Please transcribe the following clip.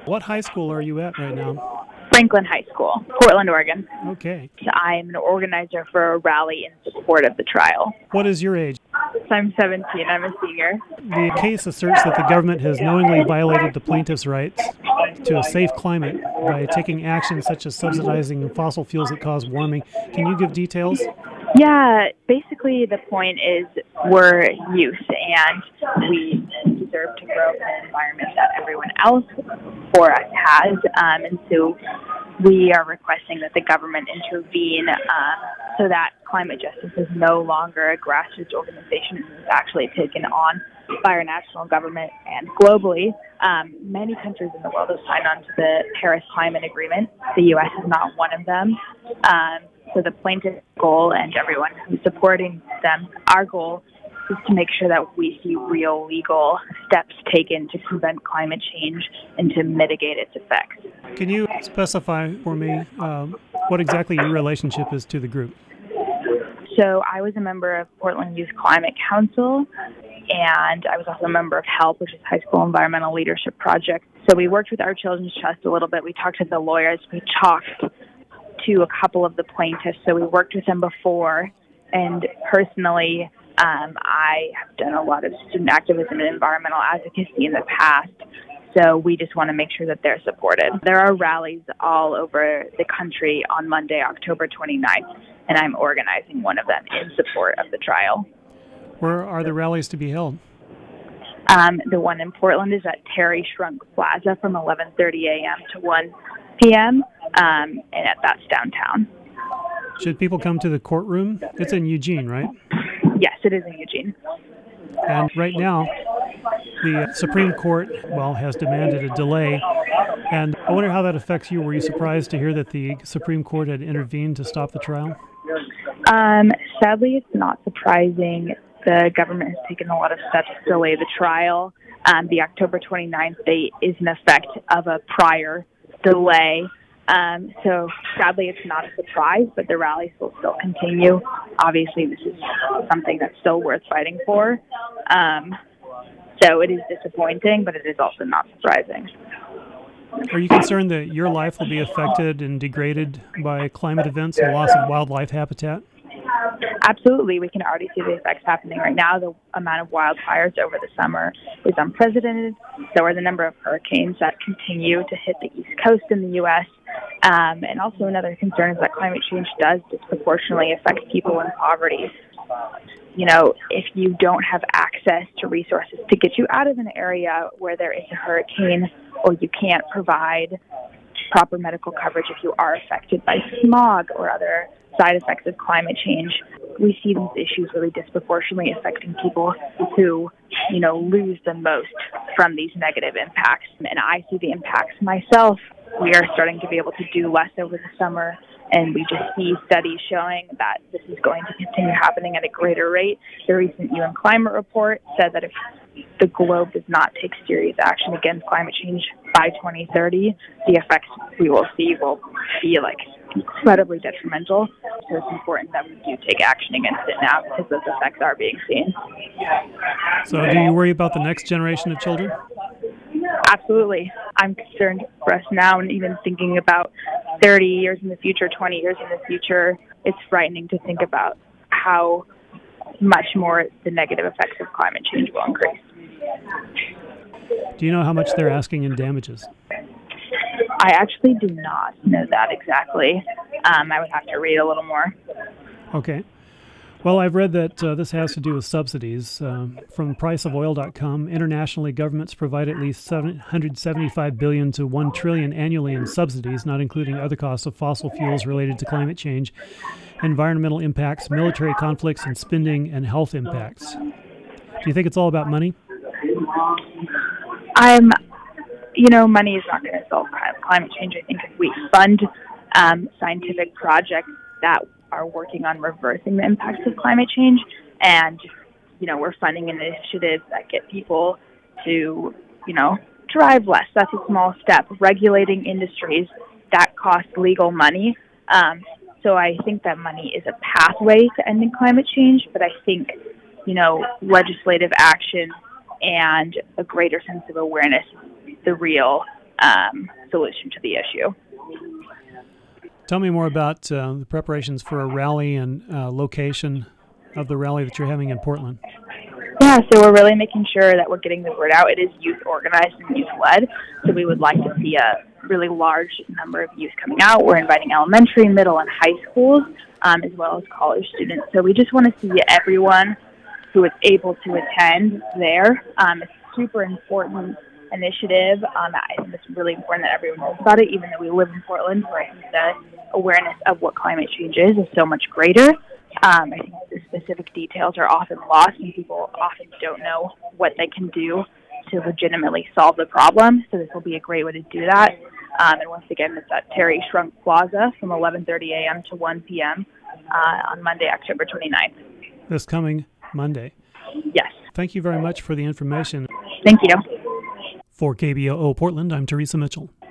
What high school are you at right now? Franklin High School, Portland, Oregon. Okay. I'm an organizer for a rally in support of the trial. What is your age? I'm 17. I'm a senior. The case asserts that the government has knowingly violated the plaintiff's rights to a safe climate by taking actions such as subsidizing fossil fuels that cause warming. Can you give details? Yeah, basically the point is we're youth and we deserve to grow in an environment that everyone else for us has. And so we are requesting that the government intervene so that climate justice is no longer a grassroots organization and is actually taken on by our national government and globally. Many countries in the world have signed on to the Paris Climate Agreement. The U.S. is not one of them. So the plaintiff's goal and everyone who's supporting them, our goal is to make sure that we see real legal steps taken to prevent climate change and to mitigate its effects. Can you specify for me what exactly your relationship is to the group? So I was a member of Portland Youth Climate Council, and I was also a member of HELP, which is High School Environmental Leadership Project. So we worked with our Children's Trust a little bit. We talked to the lawyers. We talked to a couple of the plaintiffs. So we worked with them before, and personally, I have done a lot of student activism and environmental advocacy in the past. So we just want to make sure that they're supported. There are rallies all over the country on Monday, October 29th, and I'm organizing one of them in support of the trial. Where are the rallies to be held? The one in Portland is at Terry Shrunk Plaza from 11:30 a.m. to 1 p.m., and that's downtown. Should people come to the courtroom? It's in Eugene, right? Yes, it is in Eugene. And right now, the Supreme Court, has demanded a delay. And I wonder how that affects you. Were you surprised to hear that the Supreme Court had intervened to stop the trial? Sadly, it's not surprising. The government has taken a lot of steps to delay the trial. The October 29th date is an effect of a prior delay. So sadly, it's not a surprise, but the rallies will still continue. Obviously, this is something that's still worth fighting for. So it is disappointing, but it is also not surprising. Are you concerned that your life will be affected and degraded by climate events and loss of wildlife habitat? Absolutely. We can already see the effects happening right now. The amount of wildfires over the summer is unprecedented. So are the number of hurricanes that continue to hit the East Coast in the U.S. And also another concern is that climate change does disproportionately affect people in poverty. You know, if you don't have access to resources to get you out of an area where there is a hurricane, or you can't provide proper medical coverage if you are affected by smog or other side effects of climate change, we see these issues really disproportionately affecting people who, lose the most from these negative impacts. And I see the impacts myself. We are starting to be able to do less over the summer, and we just see studies showing that this is going to continue happening at a greater rate. The recent UN climate report said that if the globe does not take serious action against climate change by 2030, the effects we will see will be incredibly detrimental. So it's important that we do take action against it now because those effects are being seen. So do you worry about the next generation of children? Absolutely. I'm concerned for us now, and even thinking about 30 years in the future, 20 years in the future, it's frightening to think about how much more the negative effects of climate change will increase. Do you know how much they're asking in damages? I actually do not know that exactly. I would have to read a little more. Okay. Well, I've read that this has to do with subsidies. From priceofoil.com, internationally, governments provide at least $775 billion to $1 trillion annually in subsidies, not including other costs of fossil fuels related to climate change, environmental impacts, military conflicts, and spending and health impacts. Do you think it's all about money? Money is not going to solve climate change. I think if we fund scientific projects that are working on reversing the impacts of climate change, and we're funding initiatives that get people to drive less. That's a small step. Regulating industries that cost legal money. So I think that money is a pathway to ending climate change, but I think legislative action and a greater sense of awareness is the real solution to the issue. Tell me more about the preparations for a rally and location of the rally that you're having in Portland. Yeah, so we're really making sure that we're getting the word out. It is youth organized and youth led, so we would like to see a really large number of youth coming out. We're inviting elementary, middle, and high schools, as well as college students. So we just want to see everyone who is able to attend there. It's a super important initiative. I think it's really important that everyone knows about it, even though we live in Portland, where I think the awareness of what climate change is so much greater. I think the specific details are often lost, and people often don't know what they can do to legitimately solve the problem. So this will be a great way to do that. And once again, it's at Terry Shrunk Plaza from 11:30 a.m. to 1 p.m. On Monday, October 29th. This coming Monday. Yes. Thank you very much for the information. Thank you. For KBOO Portland, I'm Teresa Mitchell.